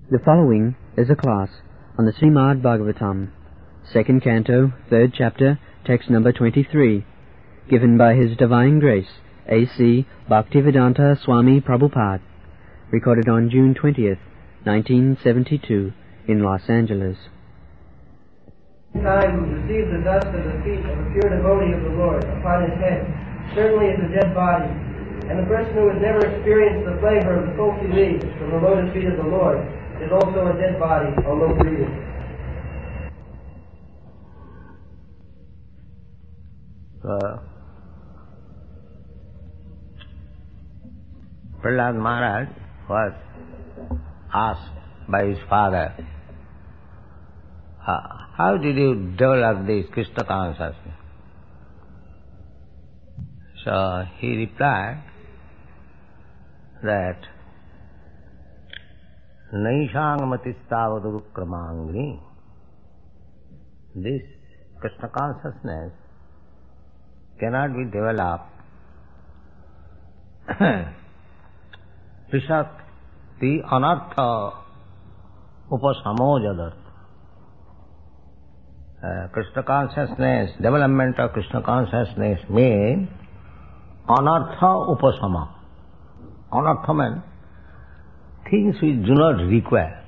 The following is a class on the Srimad Bhagavatam, second canto, third chapter, text number 23, given by His Divine Grace, A.C. Bhaktivedanta Swami Prabhupada, recorded on June 20th, 1972, in Los Angeles. Time receives the dust of the feet of a pure devotee of the Lord upon his head, certainly is a dead body, and the person who has never experienced the flavor of the tulsi leaves from the lotus feet of the Lord is also a dead body, although breathing. Prahlad Maharaj was asked by his father, how did you develop this Krishna consciousness? So he replied that Naishangamatistavadurukramangri, this Krishna consciousness cannot be developed Prishakti anartha upasamo jadat. Krishna consciousness, development of Krishna consciousness means anartha upasama. Anartha means things which do not require.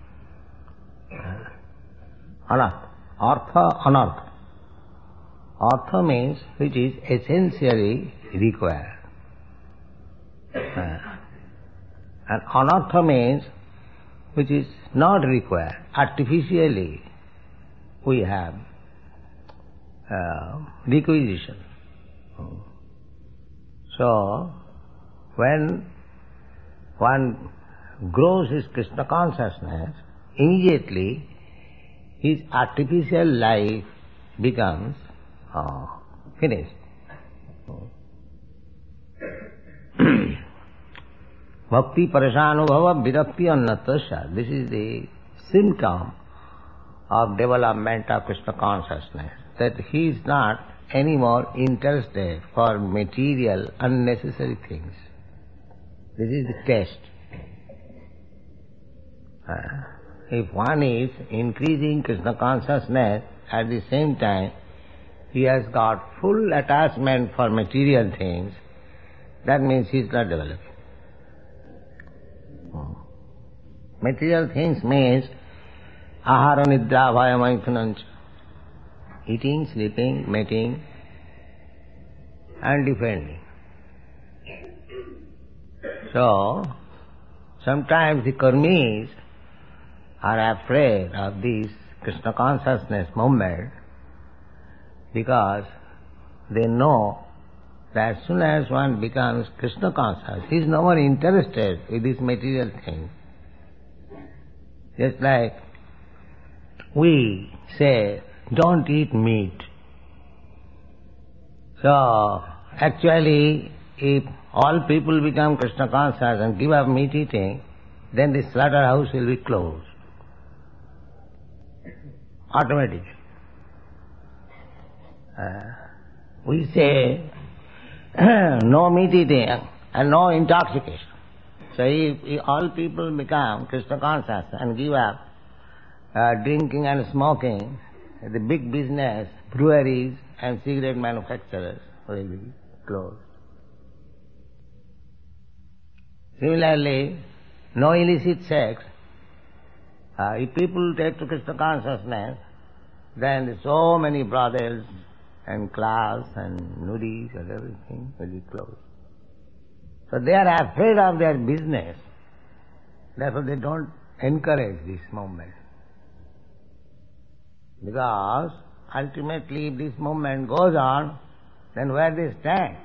Anartha. Artha, anartha. Artha means which is essentially required. And anartha means which is not required. Artificially we have requisition. So when one grows his Krishna consciousness, immediately his artificial life becomes finished. Bhakti parashanubhava virakti annatasya. This is the symptom of development of Krishna consciousness, that he is not anymore interested for material, unnecessary things. This is the test. If one is increasing Krishna consciousness, at the same time he has got full attachment for material things, that means he is not developing. Material things means ahara nidra bhaya maithunancha, eating, sleeping, mating and defending. So sometimes the karmis are afraid of this Krishna consciousness movement because they know that as soon as one becomes Krishna conscious, he is no more interested with this material thing. Just like we say, don't eat meat. So actually, if all people become Krishna conscious and give up meat eating, then the slaughterhouse will be closed. Automatically. We say, no meat eating and no intoxication. So if all people become Krishna conscious and give up drinking and smoking, the big business, breweries and cigarette manufacturers will be closed. Similarly, no illicit sex. If people take to Krishna consciousness, then so many brothels and clubs and nudies and everything will be closed. So they are afraid of their business. Therefore they don't encourage this movement. Because ultimately if this movement goes on, then where they stand?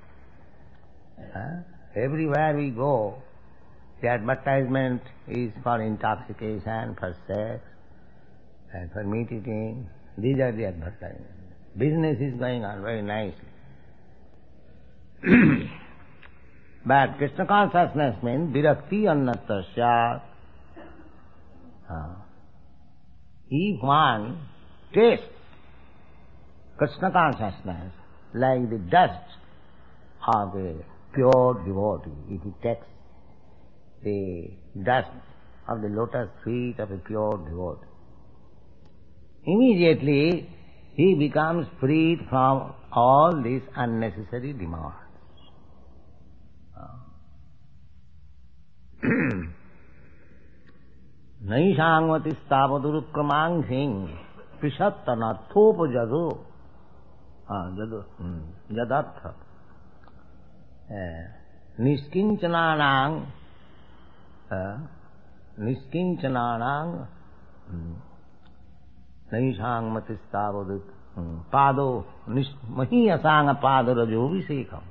Everywhere we go, the advertisement is for intoxication, for sex, and for meat eating. These are the advertisements. Business is going on very nicely. But Krishna consciousness means virakti annatasya. If one tastes Krishna consciousness like the dust of a pure devotee, if he takes the dust of the lotus feet of a pure devotee. Immediately he becomes freed from all these unnecessary demands. Naishangvati stavadurukramanghing pishattanarthopajado jadartha niskinchananang naishangvati stavadut pado mahiyasanga padarajo visekam.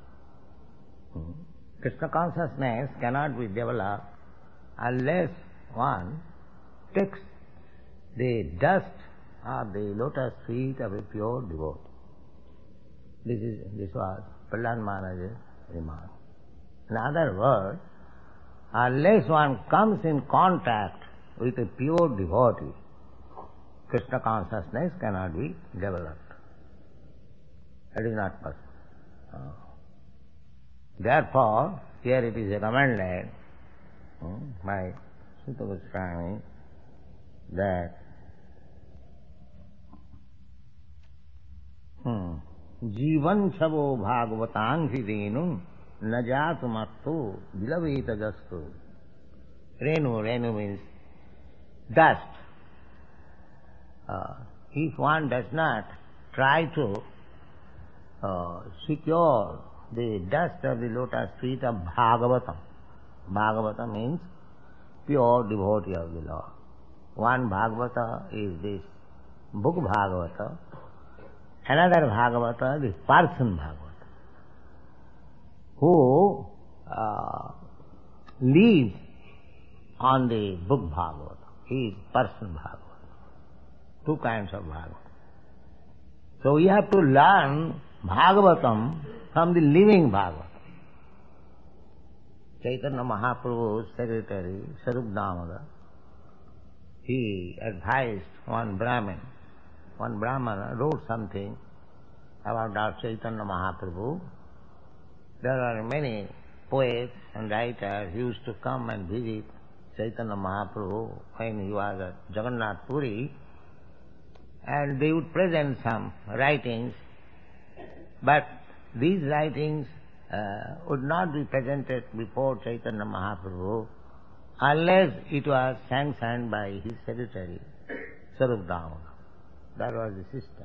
Krishna consciousness cannot be developed unless one takes the dust of the lotus feet of a pure devotee. This was Prahlad Maharaj's remark. In other words, unless one comes in contact with a pure devotee, Krishna consciousness cannot be developed. That is not possible. Therefore, here it is recommended by Sutta Goswami that Jivan chavo bhagavatang hridenu najatumattu vilaveta jastu. Renu means dust. If one does not try to secure the dust of the lotus feet of Bhagavatam. Bhagavatam means pure devotee of the Lord. One Bhagavata is this book Bhagavata, another Bhagavata, this person Bhagavata, who lives on the book Bhagavata. He is person Bhagavata. Two kinds of Bhagavata. So we have to learn Bhagavatam from the living Bhagavata. Chaitanya Mahaprabhu's secretary, Sarup Damodar, he advised one Brahmin. One Brahmana wrote something about our Chaitanya Mahaprabhu. There are many poets and writers who used to come and visit Chaitanya Mahaprabhu when he was at Jagannath Puri, and they would present some writings, but these writings would not be presented before Chaitanya Mahaprabhu unless it was sanctioned by his secretary, Sarup Damodar. That was the system.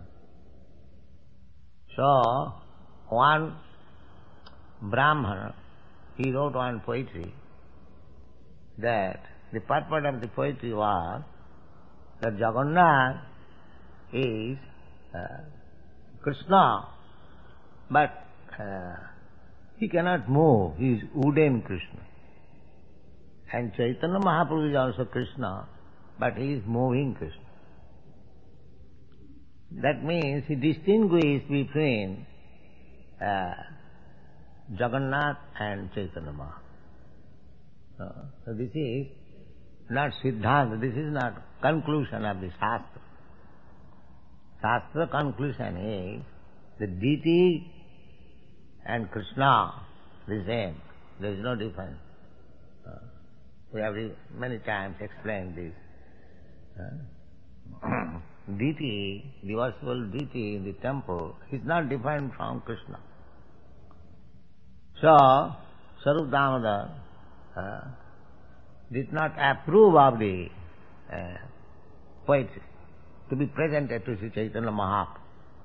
So, one Brahmana, he wrote one poetry that the purport of the poetry was that Jagannath is Krishna, but he cannot move. He is wooden Krishna. And Chaitanya Mahaprabhu is also Krishna, but he is moving Krishna. That means he distinguished between Jagannath and Chaitanya Mahaprabhu. So this is not Siddhanta, this is not conclusion of the Shastra. Shastra conclusion is the deity and Krishna the same. There is no difference. We have many times explained this. Deity, the worshipful deity in the temple, is not different from Krishna. So, Sarup Damodar did not approve of the poetry to be presented to Sri Chaitanya Mahaprabhu.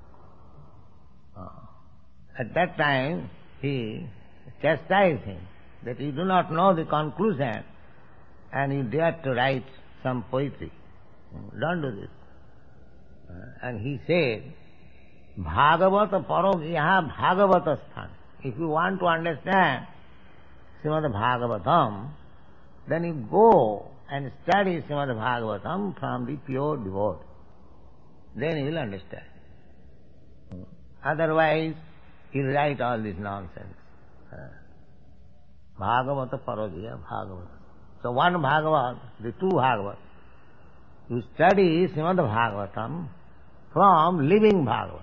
At that time, he chastised him that you do not know the conclusion and you dare to write some poetry. Don't do this. And he said, Bhagavata parogyaha Bhagavata sthan. If you want to understand Srimad Bhagavatam, then you go and study Srimad Bhagavatam from the pure devotee. Then you will understand. Otherwise, you write all this nonsense. Bhagavata parogya Bhagavata. So one Bhagavat, the two Bhagavat. You study Srimad Bhagavatam from living Bhagavat.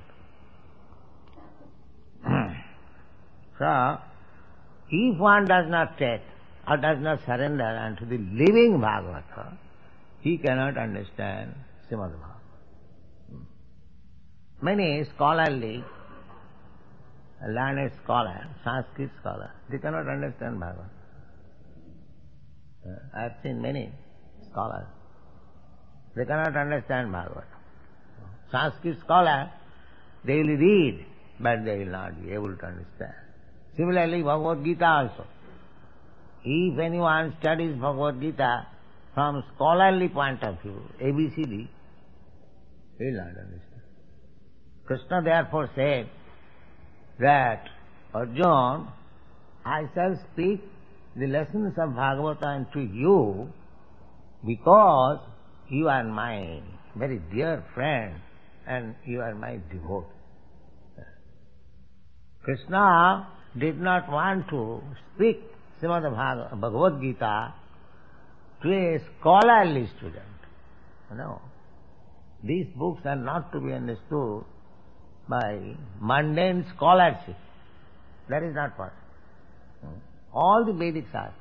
So, if one does not take or does not surrender unto the living Bhagavata, he cannot understand Srimad Bhagavatam. Many scholarly, learned scholars, Sanskrit scholars, they cannot understand Bhagavatam. I have seen many scholars. They cannot understand Bhagavatam. Sanskrit scholars, they will read, but they will not be able to understand. Similarly, Bhagavad Gita also. If anyone studies Bhagavad Gita from scholarly point of view, ABCD, he will not understand. Krishna therefore said that, Arjuna, I shall speak the lessons of Bhagavata unto you because you are my very dear friend and you are my devotee. Krishna did not want to speak Srimad Bhagavad Gita to a scholarly student. No. These books are not to be understood by mundane scholarship. That is not possible. All the Vedic Shastra,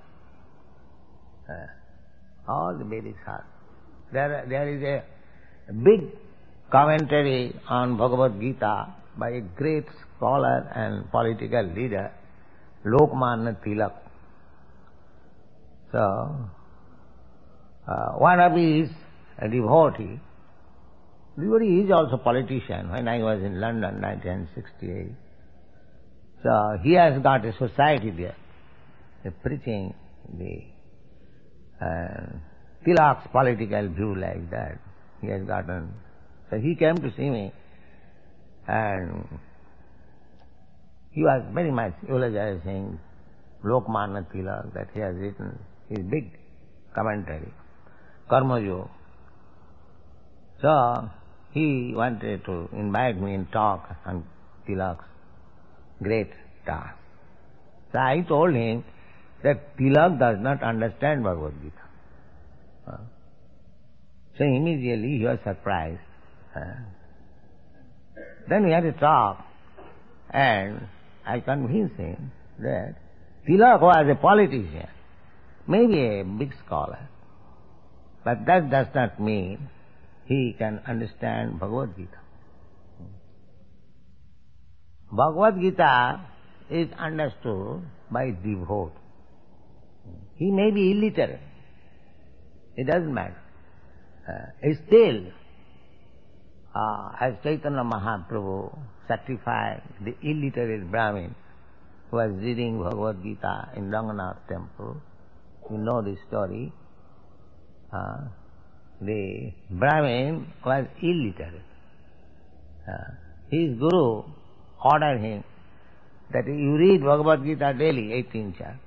there is a big commentary on Bhagavad Gita by a great scholar and political leader, Lokmanya Tilak. So, one of his devotee is also politician. When I was in London, 1968, so he has got a society there, preaching the Tilak's political view like that. He has gotten. So he came to see me, and he was very much eulogizing Lokmanya Tilak, that he has written his big commentary, Karma Yoga. So he wanted to invite me and talk on Tilak's great task. So I told him that Tilak does not understand Bhagavad Gita. So immediately he was surprised. Then we had a talk, and I convinced him that Tilak was a politician, maybe a big scholar, but that does not mean he can understand Bhagavad Gita. Bhagavad Gita is understood by devotee. He may be illiterate. It doesn't matter. Still, as Chaitanya Mahaprabhu sacrificed the illiterate Brahmin who was reading Bhagavad Gita in Ranganath temple, you know this story. The Brahmin was illiterate. His guru ordered him that you read Bhagavad Gita daily, 18 chapters.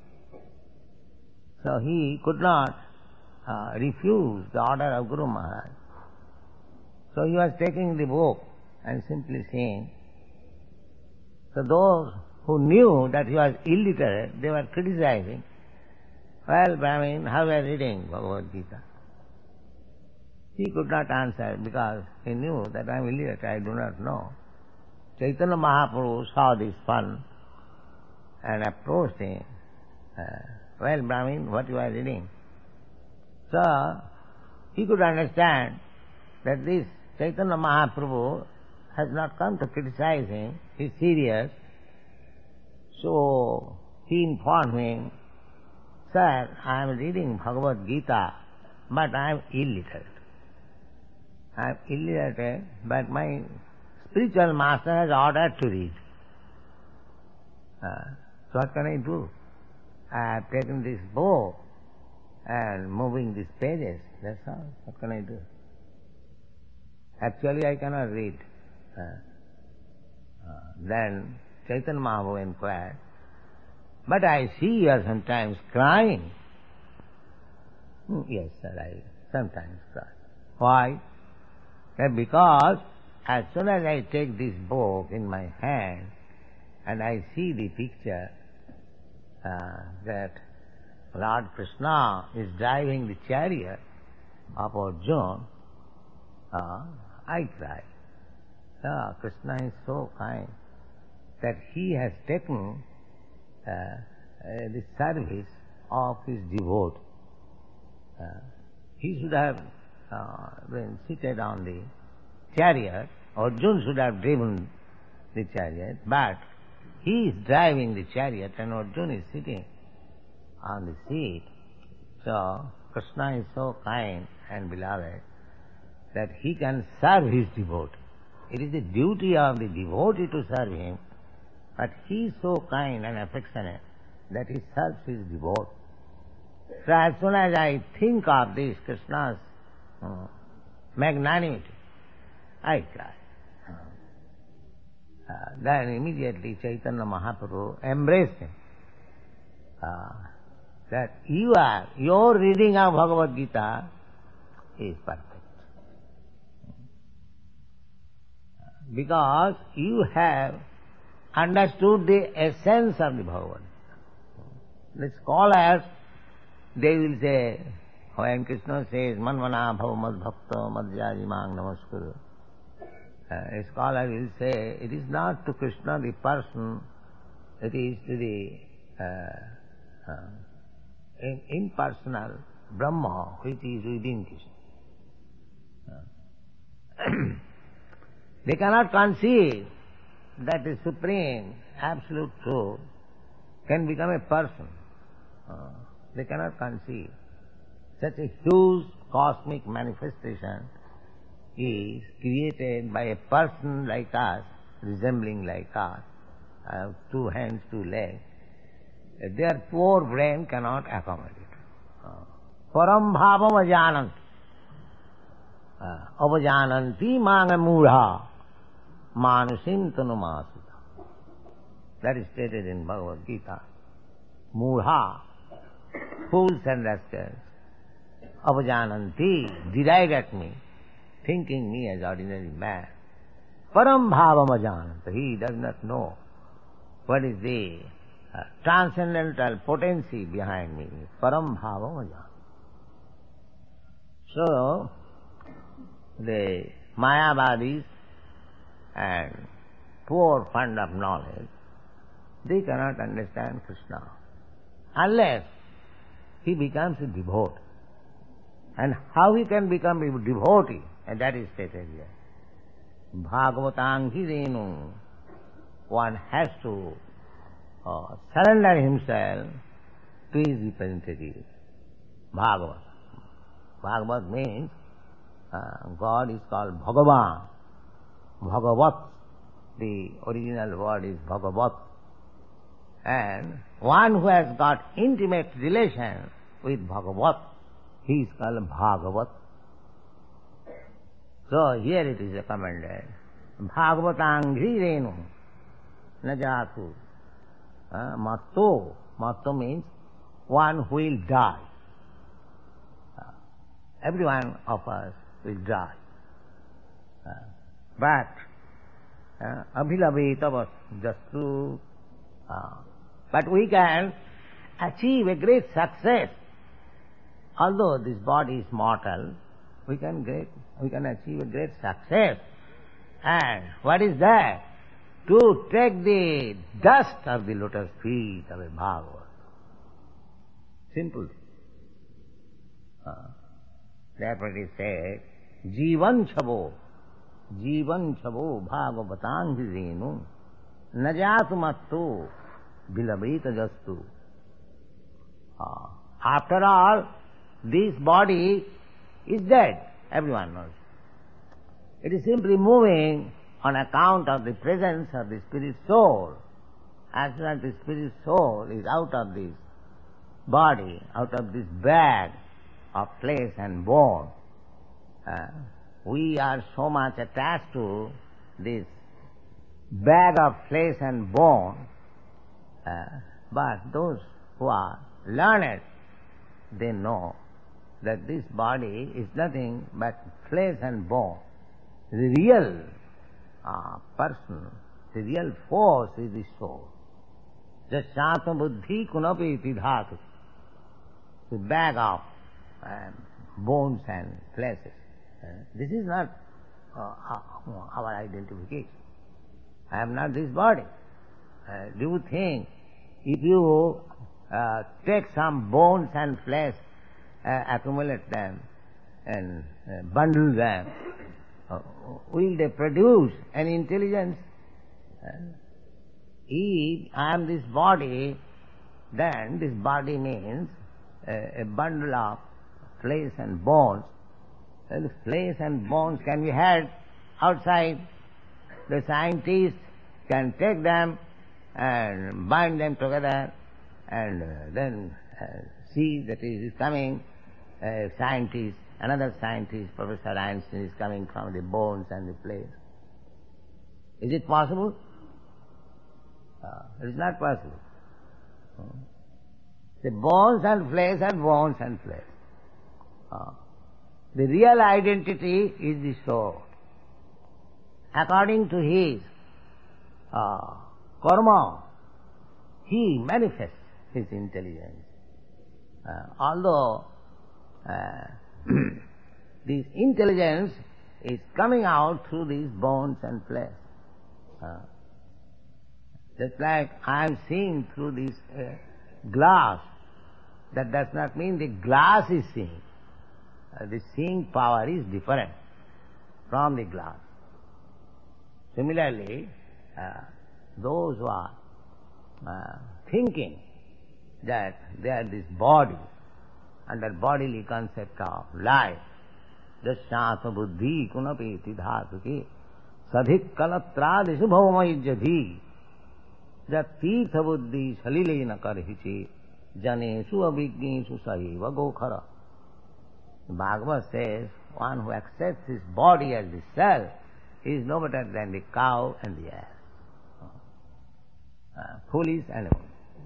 So he could not refuse the order of Guru Maharaj. So he was taking the book and simply saying. So those who knew that he was illiterate, they were criticizing. Well, Brahmin, how are you reading Bhagavad Gita? He could not answer because he knew that I am illiterate, I do not know. Chaitanya Mahaprabhu saw this fun and approached him. Well, Brahmin, what you are reading? So he could understand that this Chaitanya Mahaprabhu has not come to criticize him, he is serious. So he informed him, Sir, I am reading Bhagavad Gita, but I am illiterate. I am illiterate, but my spiritual master has ordered to read. So what can I do? I have taken this book and moving these pages, that's all. What can I do? Actually, I cannot read. Then Chaitanya Mahaprabhu inquired, but I see you are sometimes crying. Yes, sir, I sometimes cry. Why? Because as soon as I take this book in my hand and I see the picture that Lord Krishna is driving the chariot of Arjuna, I cry. Krishna is so kind that he has taken the service of his devote. He should have been seated on the chariot. Arjuna should have driven the chariot, but he is driving the chariot and Arjuna is sitting on the seat. So Krishna is so kind and beloved that he can serve his devotee. It is the duty of the devotee to serve him, but he is so kind and affectionate that he serves his devotee. So as soon as I think of this, Krishna's magnanimity, I cry. Then immediately Chaitanya Mahaprabhu embraced him. That your reading of Bhagavad Gita is perfect. Because you have understood the essence of the Bhagavad Gita. The scholars, they will say, when Krishna says, Manvana bhava mad bhakta madhyaji mang namaskuru, a scholar will say, it is not to Krishna the person, it is to the impersonal Brahma which is within Krishna. They cannot conceive that the Supreme Absolute Truth can become a person. They cannot conceive. Such a huge cosmic manifestation is created by a person like us, resembling like us, have 2 hands, 2 legs. Their poor brain cannot accommodate. Param bhavam ajananti. Avajananti manga mudha manusim tanumasita. That is stated in Bhagavad Gita. Mudha, fools and rascals. Avajananti, deride at me, thinking me as ordinary man. Param bhavam ajananti. He does not know what is the transcendental potency behind me. Param bhavam ajananti. So, the Mayavadis and poor fund of knowledge, they cannot understand Krishna unless he becomes a devotee. And how he can become a devotee, and that is stated here. Bhagavatang hirenu. One has to surrender himself to his representative, Bhagavat. Bhagavat means God is called Bhagavan. Bhagavat, the original word is Bhagavat. And one who has got intimate relation with Bhagavat, he is called Bhagavat. So here it is recommended, Bhagavatangri renu najatu. Matto. Matto means one who will die. Every one of us will die. But abhilaveta jastu. But we can achieve a great success. Although this body is mortal, we can achieve a great success. And what is that? To take the dust of the lotus feet of a Bhagavat. Simple. Therefore it is said, Jivan chavo bhagavatang renu najatu mattu bilavita jastu. After all, this body is dead. Everyone knows. It is simply moving on account of the presence of the spirit soul. As soon as the spirit soul is out of this body, out of this bag of flesh and bone, we are so much attached to this bag of flesh and bone, but those who are learned, they know that this body is nothing but flesh and bone. The real person, the real force is the soul. Jasatma buddhi kunapi dhatu. The bag of bones and fleshes. This is not our identification. I am not this body. Do you think if you take some bones and flesh, accumulate them and bundle them, will they produce an intelligence? If I am this body, then this body means a bundle of flesh and bones. And the flesh and bones can be had outside. The scientists can take them and bind them together and then see that it is coming. Scientist, another scientist, Professor Einstein, is coming from the bones and the flesh. Is it possible? It is not possible. The bones and flesh and bones and flesh. The real identity is the soul. According to his karma, he manifests his intelligence. Although this intelligence is coming out through these bones and flesh. Just like I am seeing through this glass, that does not mean the glass is seeing. The seeing power is different from the glass. Similarly, those who are thinking that they are this body, under bodily concept of life, jasyāsa buddhi kunapeti dhātuke sadhik kalatrādishu bhavamajyadhi jatītha buddhi salilena karhiche janesu abhignesu saiva gokhara. Bhagavad says, one who accepts his body as the self is no better than the cow and the ass. Foolish animal.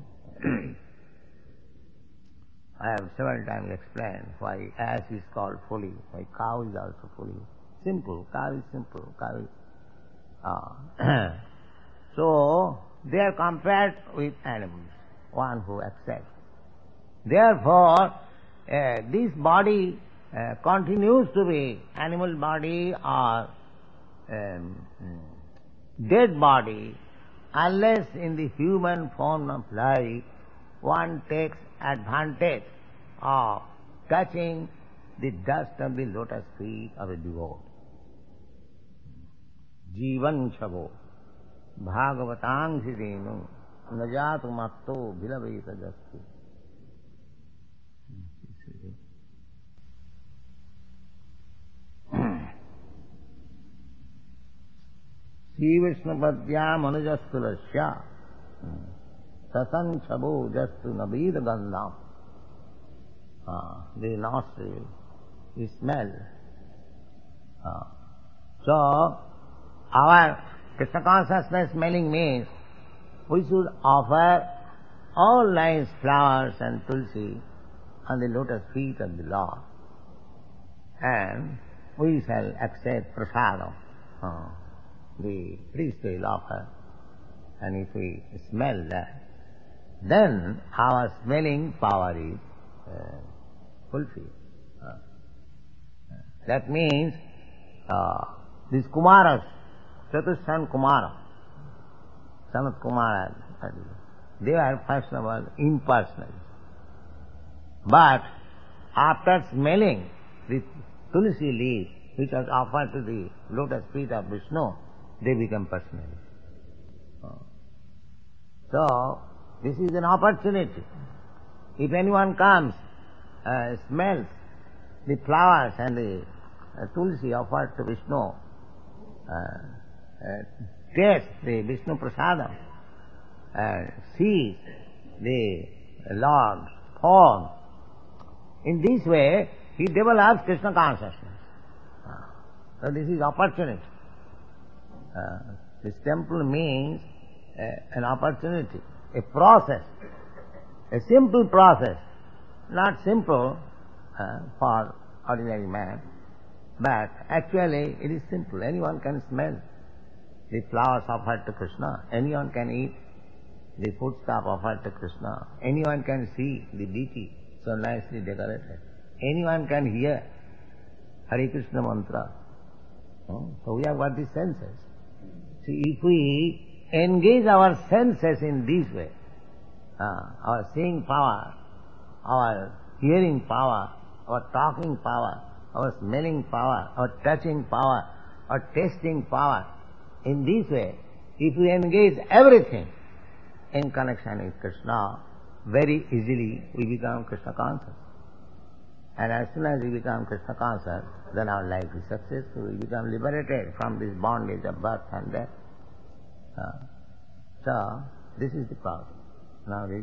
I have several times explained why ass is called foolish, why cow is also foolish. Simple, cow is simple, cow is... So, they are compared with animals, one who accepts. Therefore, this body continues to be animal body or dead body unless in the human form of life one takes advantage of touching the dust of the lotus feet of a devotee. Jivan chavo bhagavatang sidenu najatu matto vilaveta jastu. Sri Vishnupadya manujastulasya sasan chabo jastu nabida gandham. The nostril, the smell. So, our Krishna consciousness smelling means we should offer all nice flowers and tulsi on the lotus feet of the Lord. And we shall accept prasadam. The priest will offer. And if we smell that, then our smelling power is fulfilled. That means these Kumaras, Chatushan Kumara, Sanat Kumara, they are first of all impersonal. But after smelling the tulsi leaf which was offered to the lotus feet of Vishnu, they become personal. So, this is an opportunity. If anyone comes, smells the flowers and the tulsi offered to Vishnu, tastes the Vishnu prasadam, sees the Lord's form, in this way he develops Krishna consciousness. So this is opportunity. This temple means an opportunity, a process, a simple process, not simple for ordinary man, but actually it is simple. Anyone can smell the flowers offered to Krishna, anyone can eat the foodstuff offered to Krishna, anyone can see the deity so nicely decorated, anyone can hear Hare Krishna mantra. So we have got the senses. See, if we engage our senses in this way, our seeing power, our hearing power, our talking power, our smelling power, our touching power, our tasting power. In this way, if we engage everything in connection with Krishna, very easily we become Krishna conscious. And as soon as we become Krishna conscious, then our life is successful. We become liberated from this bondage of birth and death. So, this is the process. Now read.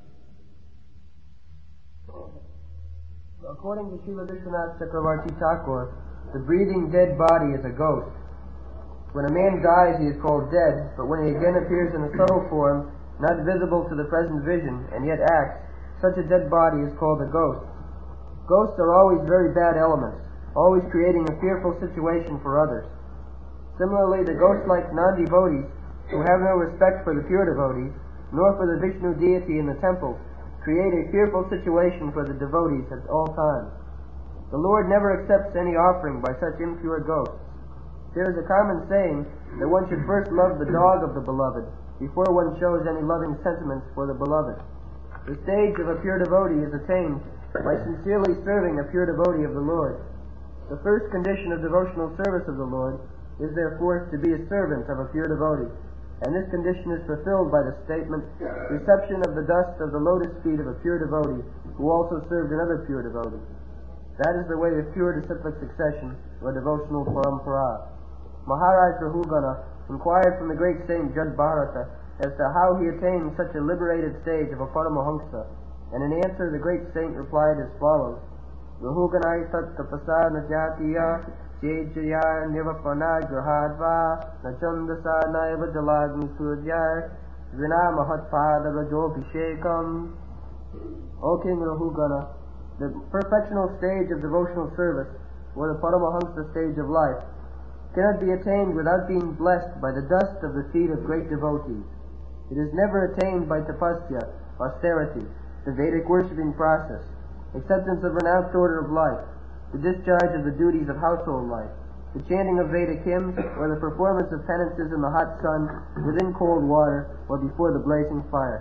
According to Srila Vishwanath Chakravarti Thakur, the breathing dead body is a ghost. When a man dies, he is called dead, but when he again appears in a subtle form, not visible to the present vision, and yet acts, such a dead body is called a ghost. Ghosts are always very bad elements, always creating a fearful situation for others. Similarly, the ghost-like non-devotees, who have no respect for the pure devotees, nor for the Vishnu deity in the temple, create a fearful situation for the devotees at all times. The Lord never accepts any offering by such impure ghosts. There is a common saying that one should first love the dog of the beloved before one shows any loving sentiments for the beloved. The stage of a pure devotee is attained by sincerely serving a pure devotee of the Lord. The first condition of devotional service of the Lord is therefore to be a servant of a pure devotee, and this condition is fulfilled by the statement, reception of the dust of the lotus feet of a pure devotee who also served another pure devotee. That is the way of pure disciplic succession, or devotional parampara. Maharaj Rahugana inquired from the great saint Jad Bharata as to how he attained such a liberated stage of a Paramahamsa, and in answer the great saint replied as follows: Rahuganai tat tapasa najatiya Jaya Nivapana Grahadva Nachandasa Naiva Jalagni Suryar Vina Mahatpada Rajobhishekam. O King Rahugana, the perfectional stage of devotional service, or the Paramahamsa stage of life, cannot be attained without being blessed by the dust of the feet of great devotees. It is never attained by tapasya, austerity, the Vedic worshipping process, acceptance of renounced order of life, the discharge of the duties of household life, the chanting of Vedic hymns, or the performance of penances in the hot sun, within cold water, or before the blazing fire.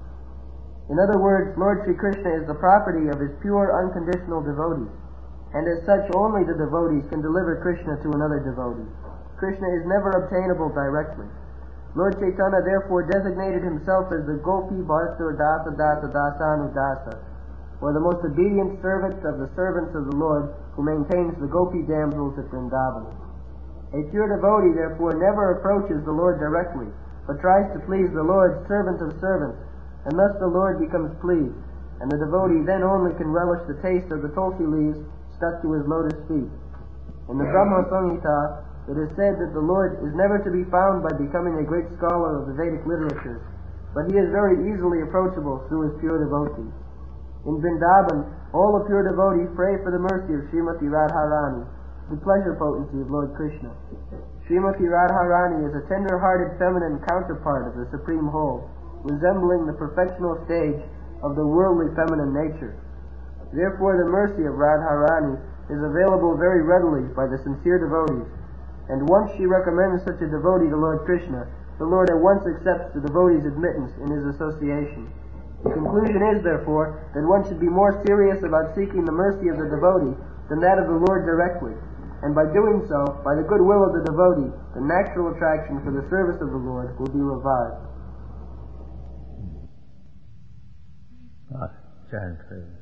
In other words, Lord Sri Krishna is the property of his pure, unconditional devotees, and as such only the devotees can deliver Krishna to another devotee. Krishna is never obtainable directly. Lord Chaitanya therefore designated himself as the Gopi Bharsur Dasa Dasa Dasanu Dasa, or the most obedient servant of the servants of the Lord, who maintains the Gopi damsels at Vrindavan. A pure devotee therefore never approaches the Lord directly, but tries to please the Lord's servant of servants, and thus the Lord becomes pleased, and the devotee then only can relish the taste of the tulsi leaves stuck to his lotus feet. In the Brahma Samhita, it is said that the Lord is never to be found by becoming a great scholar of the Vedic literatures, but he is very easily approachable through his pure devotees. In Vrindavan, all the pure devotees pray for the mercy of Srimati Radharani, the pleasure potency of Lord Krishna. Srimati Radharani is a tender-hearted feminine counterpart of the Supreme Whole, resembling the perfectional stage of the worldly feminine nature. Therefore the mercy of Radharani is available very readily by the sincere devotees, and once she recommends such a devotee to Lord Krishna, the Lord at once accepts the devotee's admittance in his association. The conclusion is, therefore, that one should be more serious about seeking the mercy of the devotee than that of the Lord directly, and by doing so, by the goodwill of the devotee, the natural attraction for the service of the Lord will be revived. Chant.